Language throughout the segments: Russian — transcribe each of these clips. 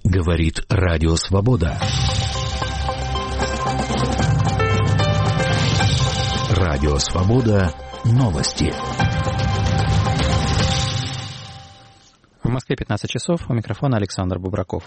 Говорит Радио Свобода. Радио Свобода. Новости. В Москве 15 часов. У микрофона Александр Бубраков.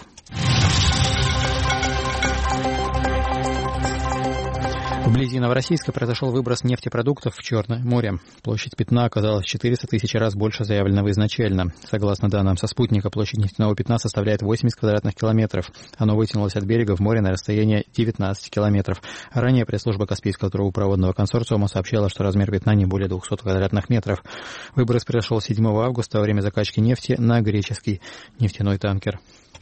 Вблизи Новороссийска произошел выброс нефтепродуктов в Черное море. Площадь пятна оказалась в 400 тысяч раз больше заявленного изначально. Согласно данным со спутника, площадь нефтяного пятна составляет 80 квадратных километров. Оно вытянулось от берега в море на расстояние 19 километров. Ранее пресс-служба Каспийского трубопроводного консорциума сообщала, что размер пятна не более 200 квадратных метров. Выброс произошел 7 августа во время закачки нефти на греческий нефтяной танкер.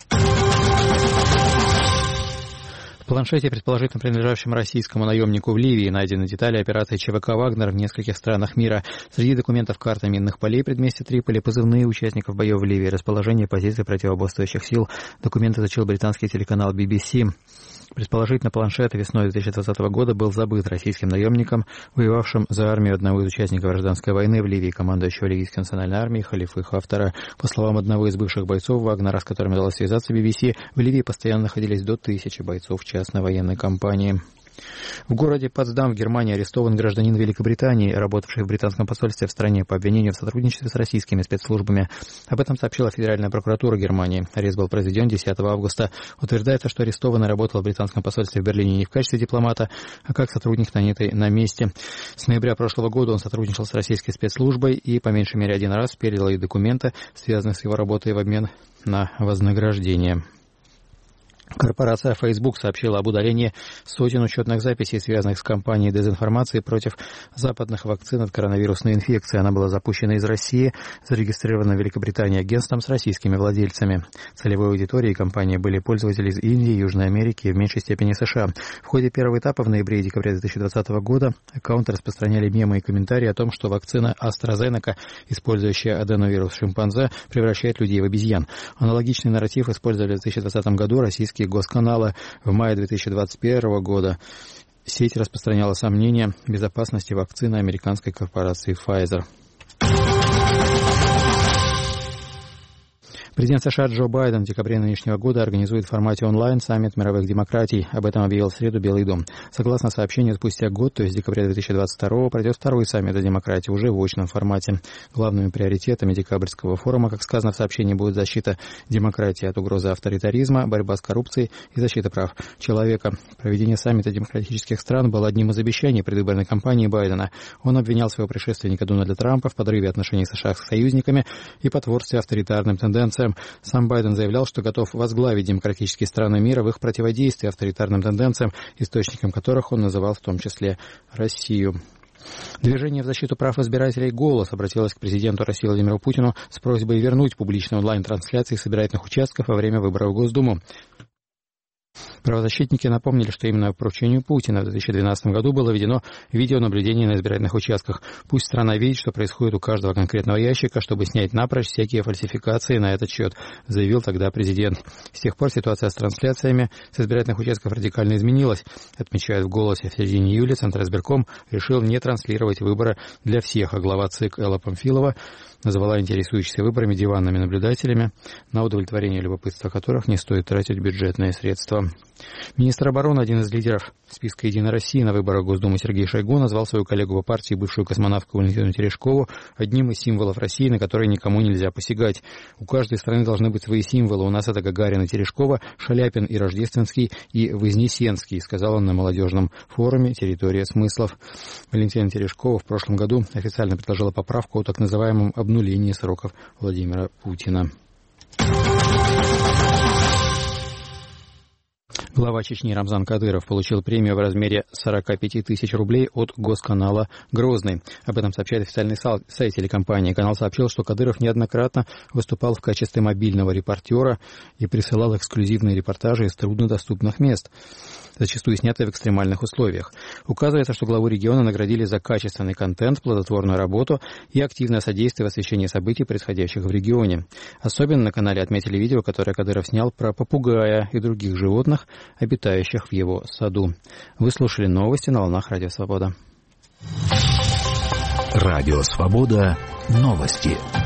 В планшете, предположительно принадлежащем российскому наемнику в Ливии, найдены детали операции ЧВК «Вагнер» в нескольких странах мира. Среди документов карта минных полей предместья Триполи, позывные участников боев в Ливии, расположение позиций противоборствующих сил. Документы изучил британский телеканал BBC. Предположительно, планшет весной 2020 года был забыт российским наемником, воевавшим за армию одного из участников гражданской войны в Ливии, командующего ливийской национальной армией Халифы Хафтара. По словам одного из бывших бойцов Вагнера, с которым удалось связаться BBC, в Ливии постоянно находились до 1000 бойцов частной военной компании. В городе Потсдам в Германии арестован гражданин Великобритании, работавший в британском посольстве в стране по обвинению в сотрудничестве с российскими спецслужбами. Об этом сообщила Федеральная прокуратура Германии. Арест был произведен 10 августа. Утверждается, что арестованный работал в британском посольстве в Берлине не в качестве дипломата, а как сотрудник, нанятый на месте. С ноября прошлого года он сотрудничал с российской спецслужбой и по меньшей мере один раз передал ей документы, связанные с его работой, в обмен на вознаграждение. Корпорация Facebook сообщила об удалении сотен учетных записей, связанных с кампанией дезинформации против западных вакцин от коронавирусной инфекции. Она была запущена из России, зарегистрирована в Великобритании агентством с российскими владельцами. Целевой аудиторией компании были пользователи из Индии, Южной Америки и в меньшей степени США. В ходе первого этапа в ноябре и декабре 2020 года аккаунты распространяли мемы и комментарии о том, что вакцина AstraZeneca, использующая аденовирус шимпанзе, превращает людей в обезьян. Аналогичный нарратив использовали в 2020 году российские госканалы. В мае 2021 года сеть распространяла сомнения в безопасности вакцины американской корпорации Pfizer. Президент США Джо Байден в декабре нынешнего года организует в формате онлайн саммит мировых демократий. Об этом объявил в среду Белый дом. Согласно сообщению, спустя год, то есть в декабре 2022, пройдет второй саммит о демократии уже в очном формате. Главными приоритетами декабрьского форума, как сказано в сообщении, будет защита демократии от угрозы авторитаризма, борьба с коррупцией и защита прав человека. Проведение саммита демократических стран было одним из обещаний предвыборной кампании Байдена. Он обвинял своего предшественника Дональда Трампа в подрыве отношений США с союзниками и потворстве авторитарным тенденциям. Сам Байден заявлял, что готов возглавить демократические страны мира в их противодействии авторитарным тенденциям, источником которых он называл в том числе Россию. Движение в защиту прав избирателей «Голос» обратилось к президенту России Владимиру Путину с просьбой вернуть публичные онлайн-трансляции с избирательных участков во время выборов в Госдуму. Правозащитники напомнили, что именно по поручению Путина в 2012 году было введено видеонаблюдение на избирательных участках. Пусть страна видит, что происходит у каждого конкретного ящика, чтобы снять напрочь всякие фальсификации на этот счет, заявил тогда президент. С тех пор ситуация с трансляциями с избирательных участков радикально изменилась. Отмечают в «Голосе», в середине июля Центр избирком решил не транслировать выборы для всех, а глава ЦИК Элла Памфилова назвала интересующихся выборами диванными наблюдателями, на удовлетворение любопытства которых не стоит тратить бюджетные средства. Министр обороны, один из лидеров списка «Единой России» на выборах в Госдуму Сергей Шойгу назвал свою коллегу по партии, бывшую космонавтку Валентину Терешкову, одним из символов России, на которые никому нельзя посягать. У каждой страны должны быть свои символы. У нас это Гагарин и Терешкова, Шаляпин и Рождественский, и Вознесенский, сказал он на молодежном форуме «Территория смыслов». Валентина Терешкова в прошлом году официально предложила поправку о так называемом обнулении сроков Владимира Путина. Глава Чечни Рамзан Кадыров получил премию в размере 45 тысяч рублей от госканала «Грозный». Об этом сообщает официальный сайт телекомпании. Канал сообщил, что Кадыров неоднократно выступал в качестве мобильного репортера и присылал эксклюзивные репортажи из труднодоступных мест, зачастую снятые в экстремальных условиях. Указывается, что главу региона наградили за качественный контент, плодотворную работу и активное содействие в освещении событий, происходящих в регионе. Особенно на канале отметили видео, которое Кадыров снял про попугая и других животных, обитающих в его саду. Вы слушали новости на волнах Радио Свобода. Радио Свобода. Новости.